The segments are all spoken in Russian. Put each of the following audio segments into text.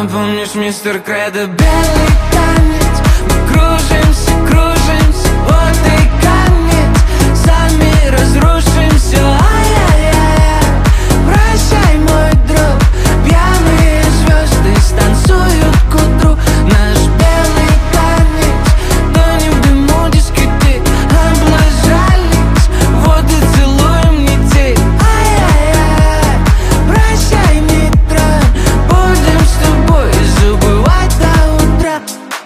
А помнишь, мистер Кредо, белый танец? Мы кружимся, кружимся, вот и конец. Сами разрушим все, ай-яй-яй. Прощай, мой друг, пьяные звезды станцуют к утру. Наш белый танец тонет в дыму дискотек. Облажались, вот и целуем нити. Ай-яй-яй, прощай, нейтрон, будем с тобой забывать до утра.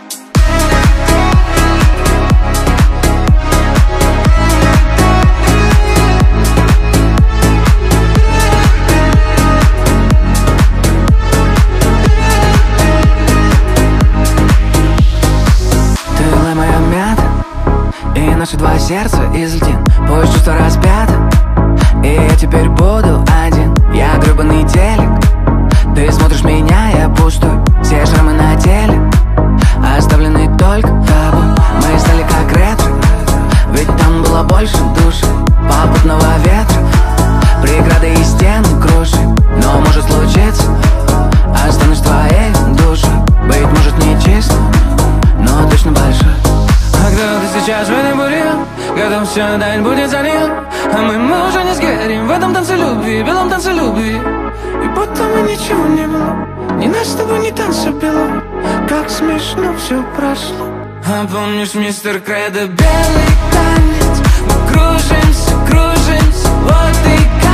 Ты была моя мята, и наши два сердца из льдин. Пусть чувство распято, и я теперь буду один. Я гребаный телек, ты смотришь меня, я пустой. Все шрамы на теле оставлены только тобой. Мы стали как ретро, ведь там было больше души. Попутного ветра, преграды и стены крушим. Но может случиться, останусь твоей душой. Быть может не чисто, но точно большой. А кто ты сейчас в этой буре? Когда все дань будет за ним, а мы уже не сгорим в этом танце любви, белом танце любви. И будто мы ничего не было, ни нас с тобой, ни танца белого. Как смешно все прошло. А помнишь, мистер Кредо, белый танец? Мы кружимся, кружимся, вот и